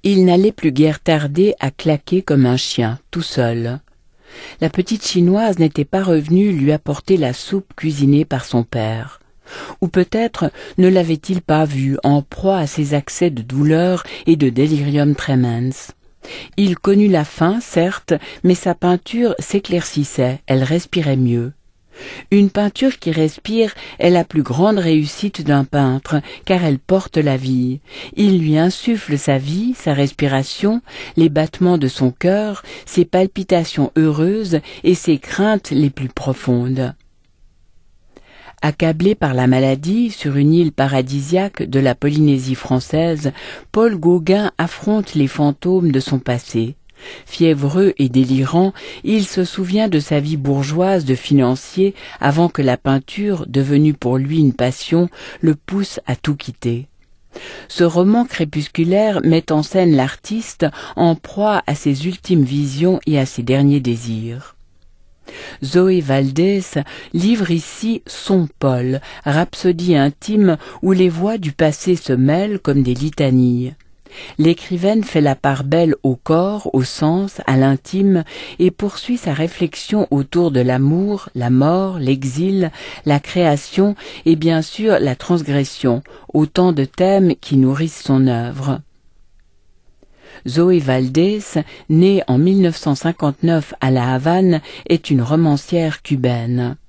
Il n'allait plus guère tarder à claquer comme un chien, tout seul. La petite Chinoise n'était pas revenue lui apporter la soupe cuisinée par son père. Ou peut-être ne l'avait-il pas vue en proie à ses accès de douleur et de delirium tremens. Il connut la faim, certes, mais sa peinture s'éclaircissait, elle respirait mieux. Une peinture qui respire est la plus grande réussite d'un peintre, car elle porte la vie. Il lui insuffle sa vie, sa respiration, les battements de son cœur, ses palpitations heureuses et ses craintes les plus profondes. Accablé par la maladie sur une île paradisiaque de la Polynésie française, Paul Gauguin affronte les fantômes de son passé. Fiévreux et délirant, il se souvient de sa vie bourgeoise de financier avant que la peinture, devenue pour lui une passion, le pousse à tout quitter. Ce roman crépusculaire met en scène l'artiste en proie à ses ultimes visions et à ses derniers désirs. Zoé Valdés livre ici son Paul, rhapsodie intime où les voix du passé se mêlent comme des litanies. L'écrivaine fait la part belle au corps, au sens, à l'intime et poursuit sa réflexion autour de l'amour, la mort, l'exil, la création et bien sûr la transgression, autant de thèmes qui nourrissent son œuvre. Zoé Valdés, née en 1959 à La Havane, est une romancière cubaine.